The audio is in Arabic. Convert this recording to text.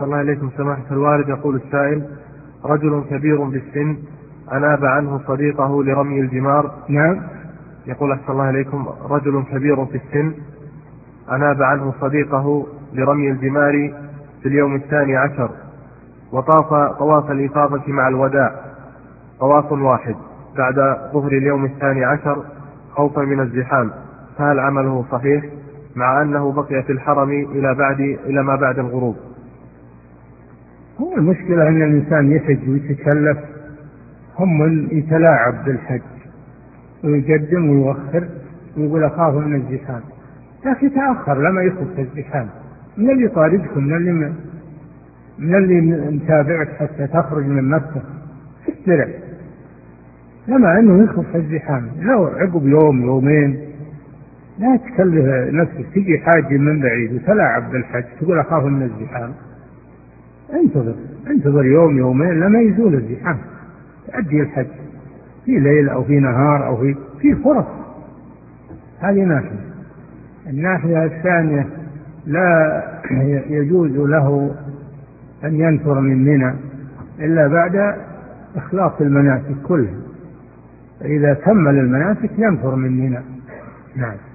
أحسن الله إليكم سماحة الوالد. يقول السائل: رجل كبير بالسن أناب عنه صديقه لرمي الجمار. نعم. يقول أحسن الله إليكم: رجل كبير في السن أناب عنه صديقه لرمي الجمار في اليوم 12، وطاف طواف الإفاضة مع الوداع طواف واحد بعد ظهر اليوم 12 خوفا من الزحام، فهل عمله صحيح مع أنه بقي في الحرم إلى ما بعد الغروب؟ هو المشكلة أن الإنسان يحج ويتكلف، هم يتلاعب بالحج ويقدم ويوخر ويقول أخاف من الزحام، لكن يتأخر لما يخف الزحام. من اللي طاردكم؟ من اللي متابعك حتى تخرج من مكة في السرع لما أنه يخف الزحام؟ لو عقب يوم يومين لا تكلف نفسك تجي حاج من بعيد وتلاعب بالحج تقول أخاف من الزحام. انتظر يوم يومين لما يزول الزحام تأدي الحج في ليل أو في نهار أو في فرص. هذه ناحية. الناحية الثانية لا يجوز له أن ينفر من منى إلا بعد إخلاص المناسك كلها، فإذا كمل المناسك ينفر من منى. نعم.